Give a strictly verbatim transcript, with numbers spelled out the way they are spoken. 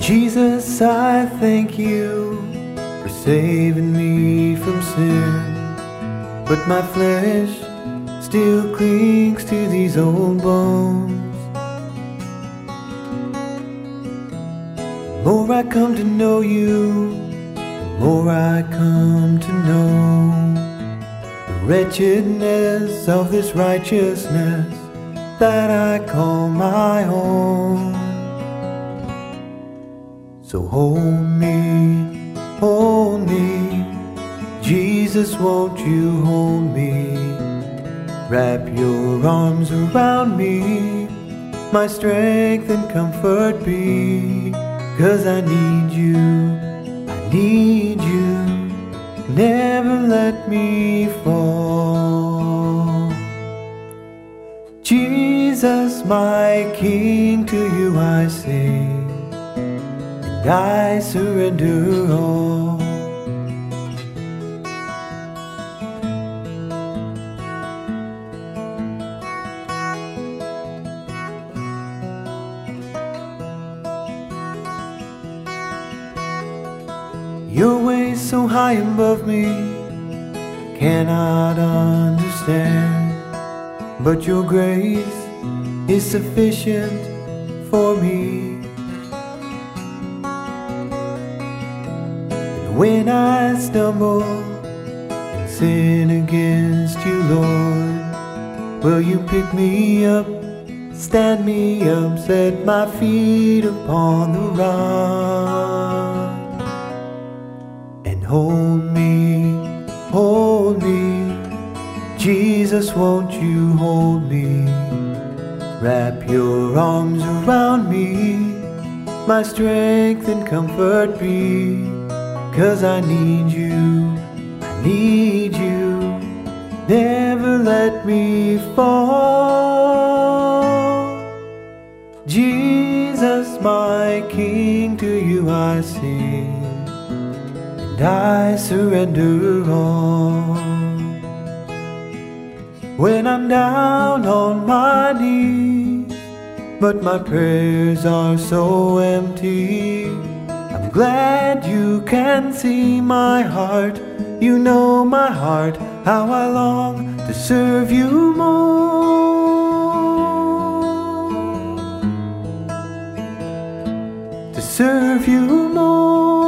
Jesus, I thank you for saving me from sin, but my flesh still clings to these old bones. The more I come to know you, the more I come to know the wretchedness of this righteousness that I call my own. So hold me, hold me, Jesus, won't you hold me? Wrap your arms around me, my strength and comfort be. 'Cause I need you, I need you, never let me fall. Jesus, my King, to you I sing, and I surrender all. Your ways so high above me, cannot understand, but your grace is sufficient for me. And when I stumble and sin against you, Lord, will you pick me up, stand me up, set my feet upon the rock? Hold me, hold me, Jesus, won't you hold me? Wrap your arms around me, my strength and comfort be. 'Cause I need you, I need you, never let me fall. Jesus, my King, to you I sing, I surrender all. When I'm down on my knees, but my prayers are so empty, I'm glad you can see my heart. You know my heart, how I long to serve you more, to serve you more.